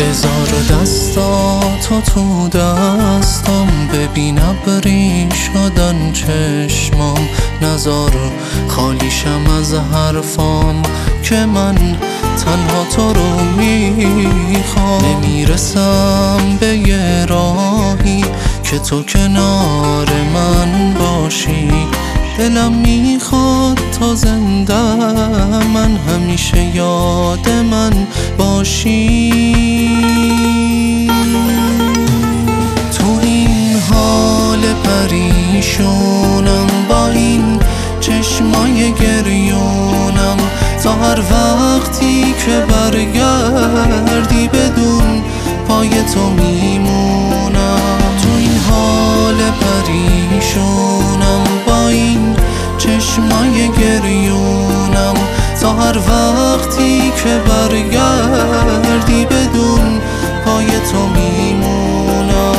بذار دستاتو تو دستم، ببین ابری شدن چشمام. نذار خالیشم از حرفام که من تنها تو رو میخوام. نمیرسم به یه راهی که تو کنار من باشی. دلم میخواد تا زنده من همیشه یاد من باشی. تو این حال پریشونم، با این چشمای گریونم، تا هر وقتی که برگردی بدون پای تو میمونم. تو این حال پریشونم، با این چشمای گریونم، تا هر وقتی که برگردی بدون پای تو میمونم.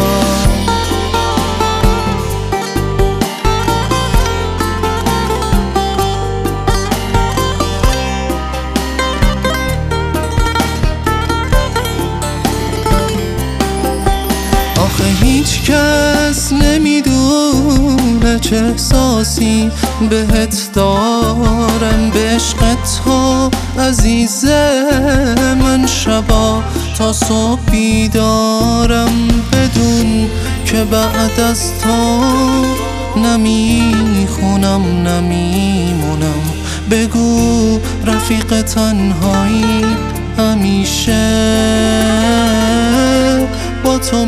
آخه هیچ کس نمیدونه چه احساسی بهت دارم. به عشقت ها عزیز من، شبا تا صبح بیدارم، بدون که بعد از تو نمیخونم نمیمونم. بگو رفیق تنهایی همیشه با تو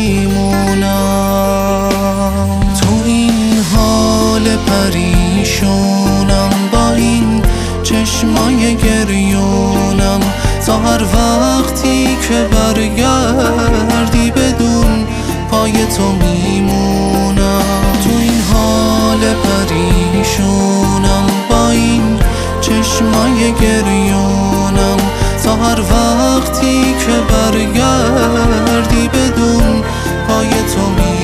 میمونم. تو این حال پریشونم، با این چشمای گریونم، تا هر وقتی که برگردی بدون پای تو میمونم. تو این حال پریشونم، با این چشمای گریونم، تا هر وقتی که برگردی بدون پای تو میمونم.